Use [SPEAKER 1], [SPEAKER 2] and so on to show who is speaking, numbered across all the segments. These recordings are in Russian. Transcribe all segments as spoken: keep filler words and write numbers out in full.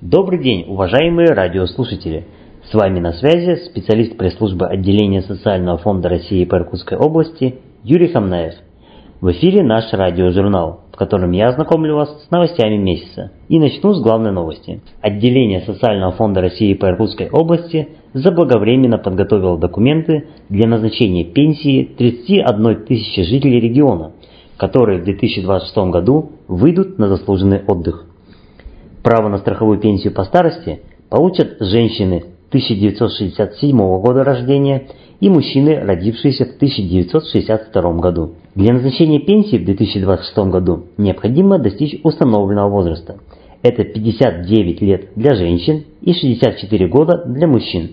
[SPEAKER 1] Добрый день, уважаемые радиослушатели! С вами на связи специалист пресс-службы отделения Социального фонда России по Иркутской области Юрий Хамнаев. В эфире наш радиожурнал, в котором я ознакомлю вас с новостями месяца. И начну с главной новости. Отделение Социального фонда России по Иркутской области заблаговременно подготовило документы для назначения пенсии тридцати одной тысячи жителей региона, которые в две тысячи двадцать шестом году выйдут на заслуженный отдых. Право на страховую пенсию по старости получат женщины тысяча девятьсот шестьдесят седьмого года рождения и мужчины, родившиеся в тысяча девятьсот шестьдесят втором году. Для назначения пенсии в две тысячи двадцать шестом году необходимо достичь установленного возраста. Это пятьдесят девять лет для женщин и шестьдесят четыре года для мужчин.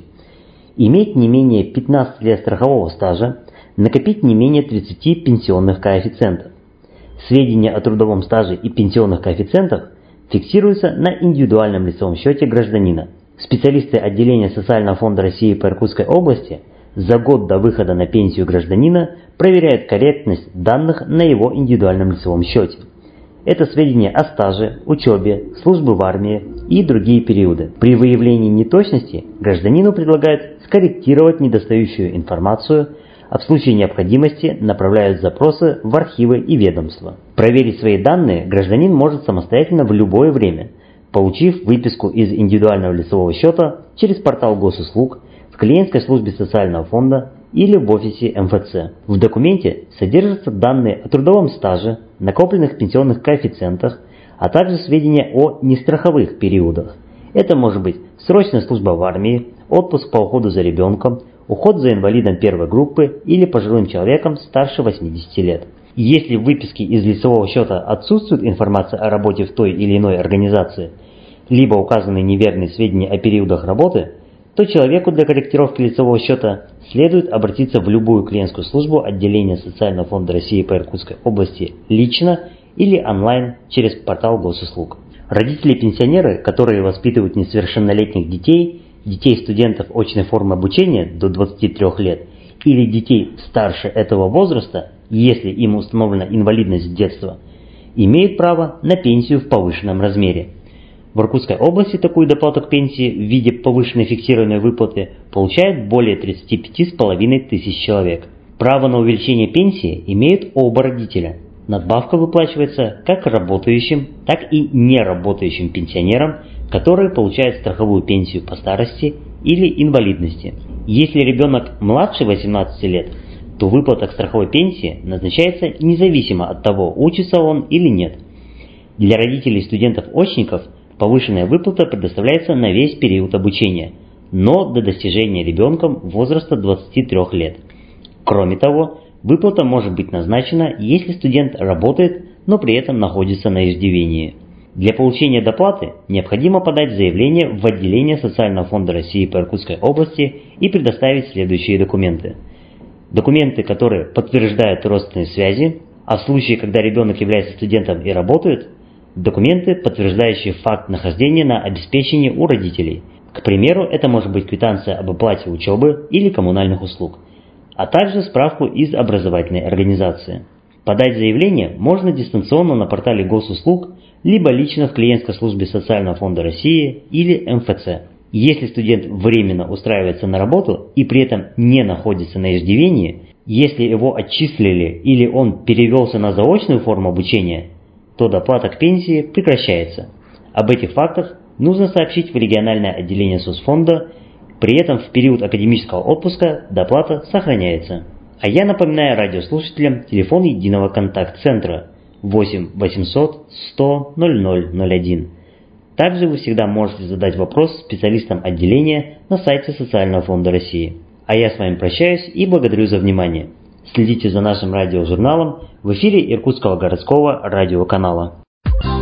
[SPEAKER 1] Иметь не менее пятнадцати лет страхового стажа, накопить не менее тридцати пенсионных коэффициентов. Сведения о трудовом стаже и пенсионных коэффициентах фиксируются на индивидуальном лицевом счете гражданина. Специалисты отделения Социального фонда России по Иркутской области за год до выхода на пенсию гражданина проверяют корректность данных на его индивидуальном лицевом счете. Это сведения о стаже, учебе, службе в армии и другие периоды. При выявлении неточности гражданину предлагают скорректировать недостающую информацию, а в случае необходимости направляют запросы в архивы и ведомства. Проверить свои данные гражданин может самостоятельно в любое время, получив выписку из индивидуального лицевого счета через портал госуслуг, в клиентской службе социального фонда или в офисе эм эф цэ. В документе содержатся данные о трудовом стаже, накопленных пенсионных коэффициентах, а также сведения о нестраховых периодах. Это может быть срочная служба в армии, отпуск по уходу за ребенком, уход за инвалидом первой группы или пожилым человеком старше восьмидесяти лет. Если в выписке из лицевого счета отсутствует информация о работе в той или иной организации, либо указаны неверные сведения о периодах работы, то человеку для корректировки лицевого счета следует обратиться в любую клиентскую службу отделения Социального фонда России по Иркутской области лично или онлайн через портал госуслуг. Родители-пенсионеры, которые воспитывают несовершеннолетних детей, детей студентов очной формы обучения до двадцати трёх лет или детей старше этого возраста, если им установлена инвалидность с детства, имеют право на пенсию в повышенном размере. В Иркутской области такую доплату к пенсии в виде повышенной фиксированной выплаты получают более тридцати пяти с половиной тысяч человек. Право на увеличение пенсии имеют оба родителя. Надбавка выплачивается как работающим, так и неработающим пенсионерам, которые получают страховую пенсию по старости или инвалидности. Если ребенок младше восемнадцати лет, то выплата к страховой пенсии назначается независимо от того, учится он или нет. Для родителей студентов-очников повышенная выплата предоставляется на весь период обучения, но до достижения ребенком возраста двадцати трёх лет. Кроме того, выплата может быть назначена, если студент работает, но при этом находится на иждивении. Для получения доплаты необходимо подать заявление в отделение Социального фонда России по Иркутской области и предоставить следующие документы. Документы, которые подтверждают родственные связи, а в случае, когда ребенок является студентом и работает, документы, подтверждающие факт нахождения на обеспечении у родителей. К примеру, это может быть квитанция об оплате учебы или коммунальных услуг, а также справку из образовательной организации. Подать заявление можно дистанционно на портале госуслуг, либо лично в клиентской службе Социального фонда России или эм эф цэ. Если студент временно устраивается на работу и при этом не находится на иждивении, если его отчислили или он перевелся на заочную форму обучения, то доплата к пенсии прекращается. Об этих фактах нужно сообщить в региональное отделение соцфонда, при этом в период академического отпуска доплата сохраняется. А я напоминаю радиослушателям телефон единого контакт-центра восемь восемьсот сто ноль ноль ноль один. Также вы всегда можете задать вопрос специалистам отделения на сайте Социального фонда России. А я с вами прощаюсь и благодарю за внимание. Следите за нашим радиожурналом в эфире Иркутского городского радиоканала.